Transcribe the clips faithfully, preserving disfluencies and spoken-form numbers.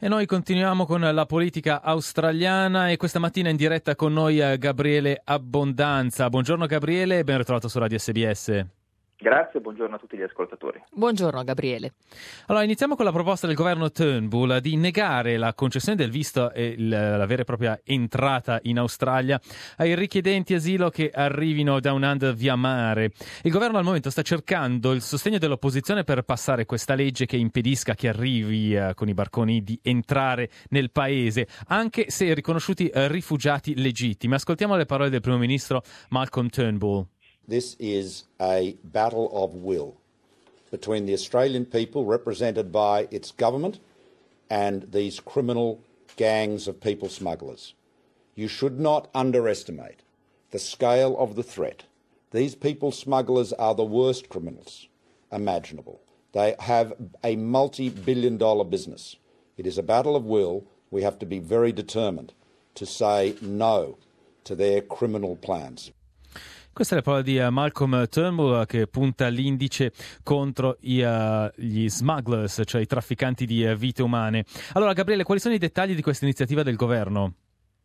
E noi continuiamo con la politica australiana e questa mattina in diretta con noi Gabriele Abbondanza. Buongiorno Gabriele e ben ritrovato su Radio S B S. Grazie, buongiorno a tutti gli ascoltatori. Buongiorno Gabriele. Allora, iniziamo con la proposta del governo Turnbull di negare la concessione del visto e il, la vera e propria entrata in Australia ai richiedenti asilo che arrivino Down Under via mare. Il governo al momento sta cercando il sostegno dell'opposizione per passare questa legge che impedisca a chi arrivi eh, con i barconi di entrare nel paese, anche se riconosciuti eh, rifugiati legittimi. Ascoltiamo le parole del primo ministro Malcolm Turnbull. This is a battle of will between the Australian people represented by its government and these criminal gangs of people smugglers. You should not underestimate the scale of the threat. These people smugglers are the worst criminals imaginable. They have a multi-billion dollar business. It is a battle of will. We have to be very determined to say no to their criminal plans. Questa è la parola di uh, Malcolm Turnbull uh, che punta l'indice contro i, uh, gli smugglers, cioè i trafficanti di uh, vite umane. Allora Gabriele, quali sono i dettagli di questa iniziativa del governo?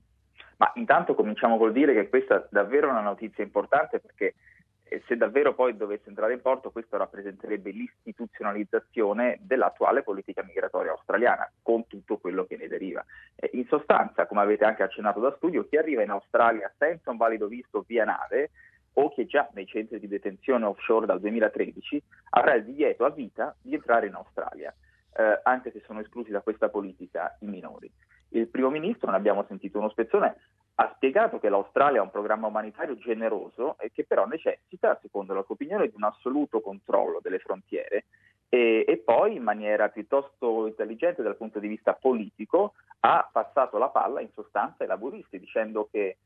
Ma intanto cominciamo col dire che questa è davvero una notizia importante, perché eh, se davvero poi dovesse entrare in porto, questo rappresenterebbe l'istituzionalizzazione dell'attuale politica migratoria australiana, con tutto quello che ne deriva. Eh, in sostanza, come avete anche accennato da studio, chi arriva in Australia senza un valido visto via nave o che già nei centri di detenzione offshore dal duemilatredici avrà il divieto a vita di entrare in Australia, eh, anche se sono esclusi da questa politica i minori. Il primo ministro, ne abbiamo sentito uno spezzone, ha spiegato che l'Australia ha un programma umanitario generoso e che però necessita, secondo la sua opinione, di un assoluto controllo delle frontiere e, e poi in maniera piuttosto intelligente dal punto di vista politico ha passato la palla in sostanza ai laburisti, dicendo che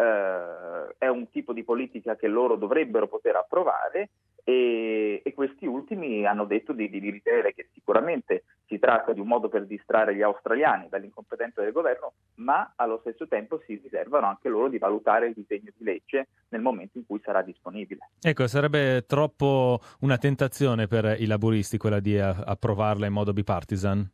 Uh, è un tipo di politica che loro dovrebbero poter approvare e, e questi ultimi hanno detto di, di ritenere che sicuramente si tratta di un modo per distrarre gli australiani dall'incompetenza del governo, ma allo stesso tempo si riservano anche loro di valutare il disegno di legge nel momento in cui sarà disponibile. Ecco, sarebbe troppo una tentazione per i laburisti quella di uh, approvarla in modo bipartisan?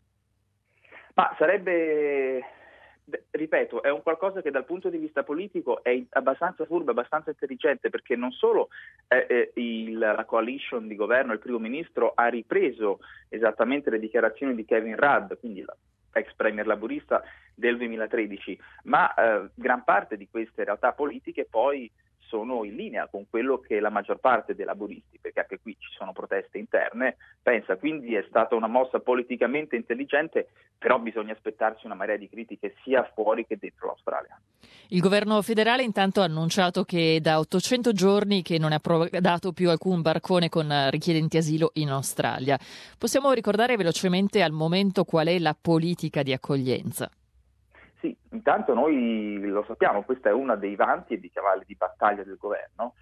Ma sarebbe... Ripeto, è un qualcosa che dal punto di vista politico è abbastanza furbo, abbastanza intelligente, perché non solo eh, eh, il, la coalition di governo, il primo ministro, ha ripreso esattamente le dichiarazioni di Kevin Rudd, quindi l'ex premier laburista del duemilatredici, ma eh, gran parte di queste realtà politiche poi sono in linea con quello che la maggior parte dei laburisti, perché anche qui ci sono proteste interne, pensa. Quindi è stata una mossa politicamente intelligente, però bisogna aspettarsi una marea di critiche sia fuori che dentro l'Australia. Il governo federale intanto ha annunciato che da ottocento giorni che non è approdato più alcun barcone con richiedenti asilo in Australia. Possiamo ricordare velocemente al momento qual è la politica di accoglienza? Sì, intanto noi lo sappiamo, questa è una dei vanti e dei cavalli di battaglia del governo,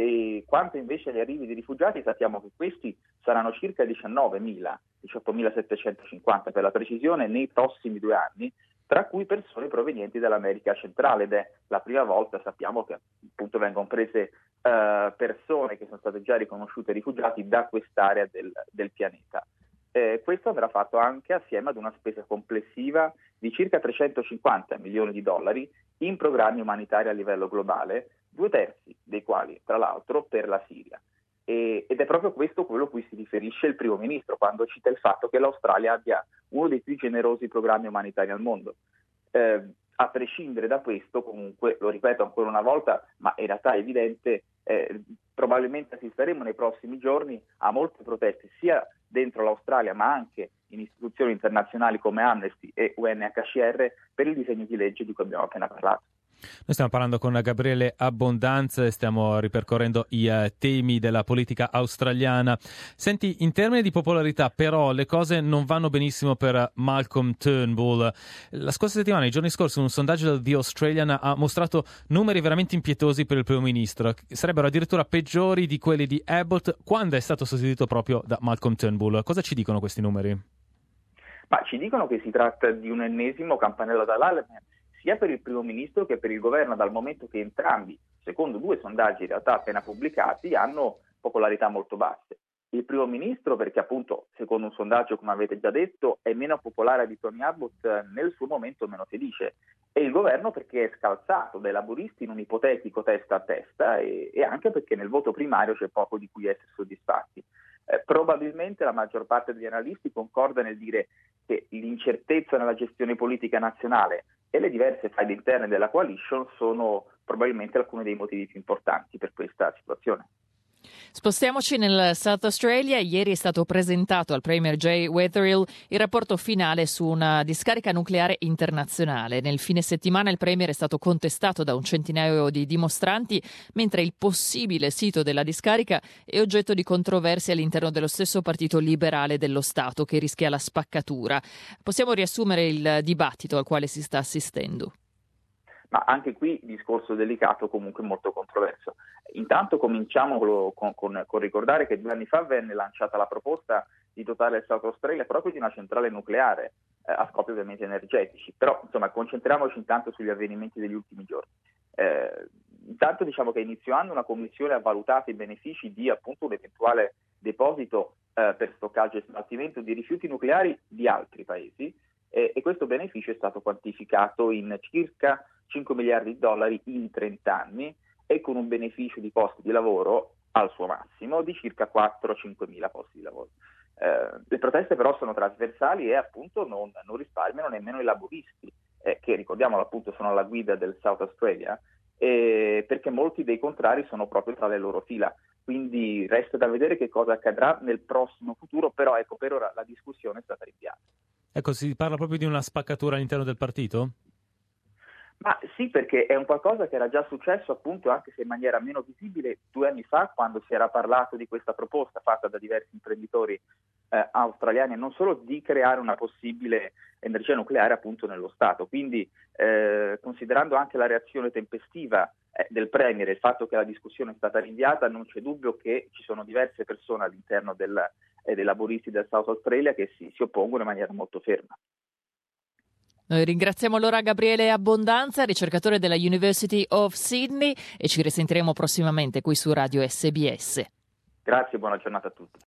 e quanto invece agli arrivi di rifugiati sappiamo che questi saranno circa diciannovemila, diciottomilasettecentocinquanta per la precisione, nei prossimi due anni, tra cui persone provenienti dall'America centrale, ed è la prima volta, sappiamo, che appunto vengono prese uh, persone che sono state già riconosciute rifugiati da quest'area del, del pianeta. Eh, questo verrà fatto anche assieme ad una spesa complessiva di circa trecentocinquanta milioni di dollari in programmi umanitari a livello globale, due terzi dei quali, tra l'altro, per la Siria. E, ed è proprio questo quello a cui si riferisce il primo ministro quando cita il fatto che l'Australia abbia uno dei più generosi programmi umanitari al mondo. Eh, a prescindere da questo, comunque, lo ripeto ancora una volta, ma in realtà è evidente, eh, probabilmente assisteremo nei prossimi giorni a molte proteste, sia dentro l'Australia ma anche in istituzioni internazionali come Amnesty e U N H C R per il disegno di legge di cui abbiamo appena parlato. Noi stiamo parlando con Gabriele Abbondanza e stiamo ripercorrendo i uh, temi della politica australiana. Senti, in termini di popolarità, però, le cose non vanno benissimo per Malcolm Turnbull. La scorsa settimana, i giorni scorsi, un sondaggio del The Australian ha mostrato numeri veramente impietosi per il primo ministro, che sarebbero addirittura peggiori di quelli di Abbott quando è stato sostituito proprio da Malcolm Turnbull. Cosa ci dicono questi numeri? Ma ci dicono che si tratta di un ennesimo campanello d'allarme, sia per il primo ministro che per il governo, dal momento che entrambi, secondo due sondaggi in realtà appena pubblicati, hanno popolarità molto basse. Il primo ministro perché appunto, secondo un sondaggio, come avete già detto, è meno popolare di Tony Abbott nel suo momento meno felice, e il governo perché è scalzato dai laburisti in un ipotetico testa a testa e, e anche perché nel voto primario c'è poco di cui essere soddisfatti. Eh, probabilmente la maggior parte degli analisti concorda nel dire che l'incertezza nella gestione politica nazionale e le diverse faide interne della coalition sono probabilmente alcuni dei motivi più importanti per questa situazione. Spostiamoci nel South Australia. Ieri è stato presentato al Premier Jay Weatherill il rapporto finale su una discarica nucleare internazionale. Nel fine settimana il Premier è stato contestato da un centinaio di dimostranti, mentre il possibile sito della discarica è oggetto di controversie all'interno dello stesso partito liberale dello Stato, che rischia la spaccatura. Possiamo riassumere il dibattito al quale si sta assistendo? Ma anche qui discorso delicato, comunque molto controverso. Intanto cominciamo con, con, con ricordare che due anni fa venne lanciata la proposta di dotare il South Australia proprio di una centrale nucleare, eh, a scopi ovviamente energetici, però insomma concentriamoci intanto sugli avvenimenti degli ultimi giorni. Eh, intanto diciamo che inizio anno una commissione ha valutato i benefici di appunto un eventuale deposito eh, per stoccaggio e smaltimento di rifiuti nucleari di altri paesi, eh, e questo beneficio è stato quantificato in circa cinque miliardi di dollari in trenta anni e con un beneficio di posti di lavoro al suo massimo di circa quattro cinque mila posti di lavoro. Eh, le proteste però sono trasversali e appunto non, non risparmiano nemmeno i laburisti, eh, che ricordiamolo appunto sono alla guida del South Australia, eh, perché molti dei contrari sono proprio tra le loro fila. Quindi resta da vedere che cosa accadrà nel prossimo futuro, però ecco, per ora la discussione è stata rinviata. Ecco, si parla proprio di una spaccatura all'interno del partito? Ma sì, perché è un qualcosa che era già successo appunto, anche se in maniera meno visibile, due anni fa, quando si era parlato di questa proposta fatta da diversi imprenditori eh, australiani, e non solo, di creare una possibile energia nucleare appunto nello Stato. Quindi eh, considerando anche la reazione tempestiva eh, del Premier e il fatto che la discussione è stata rinviata, non c'è dubbio che ci sono diverse persone all'interno del, eh, dei laburisti del South Australia che si, si oppongono in maniera molto ferma. Noi ringraziamo allora Gabriele Abbondanza, ricercatore della University of Sydney, e ci risentiremo prossimamente qui su Radio S B S. Grazie, buona giornata a tutti.